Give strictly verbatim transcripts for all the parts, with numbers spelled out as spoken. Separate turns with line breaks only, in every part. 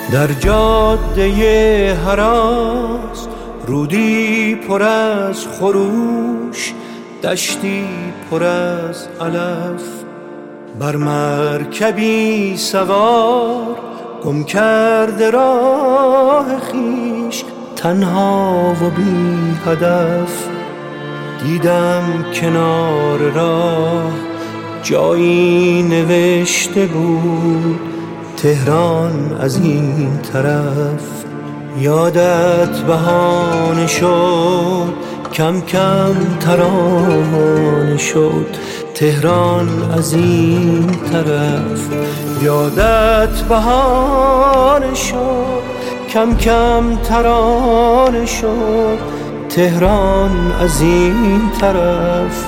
در جاده هراس رودی پر از خروش، دشتی پر از علف، بر مرکبی سوار گم کرده راه خویش، تنها و بی هدف. دیدم کنار راه جایی نوشته بود تهران از این طرف. یادت بهانه شد، کم کم ترانه شد تهران از این طرف. یادت بهانه شد، کم کم ترانه شد تهران از این طرف.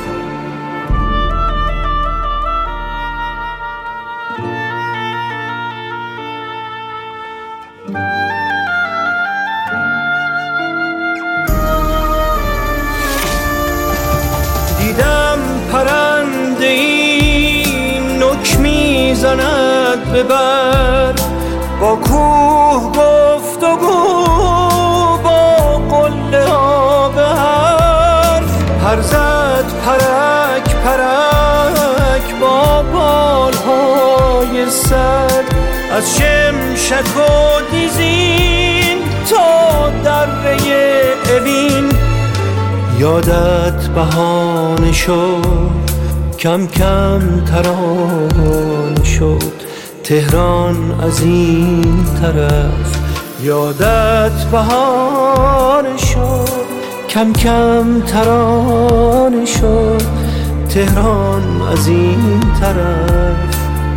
دیدم پرنده این نک میزند به بر، با کوه گفت و گو، با قله ها به حرف. پر زد پرک پرک با بالهای سر، از شمشک و دیزین تا دره اوین. یادت بهانه شد، کم کم ترانه شد تهران از این طرف. یادت بهانه شد، کم کم ترانه شد تهران از این طرف.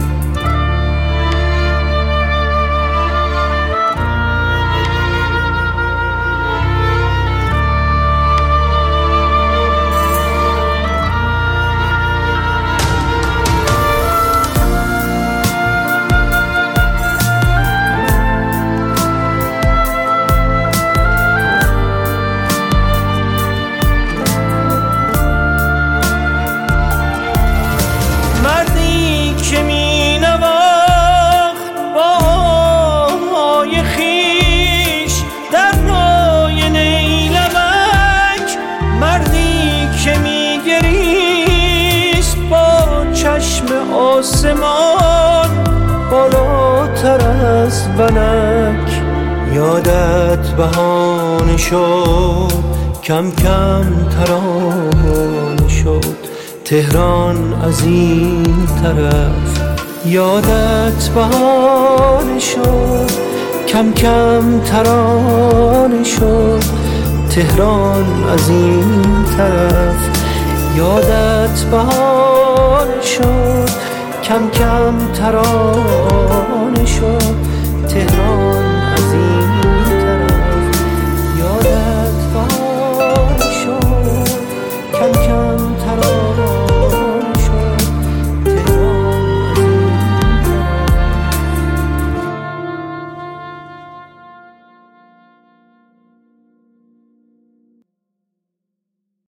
آسمان بالاتر از ونک. یادت بهانه شد، کم کم ترانه شد تهران از این طرف. یادت بهانه شد، کم کم ترانه شد تهران از این طرف. یادت بهانه شد، کم کم ترانه شد تهران از این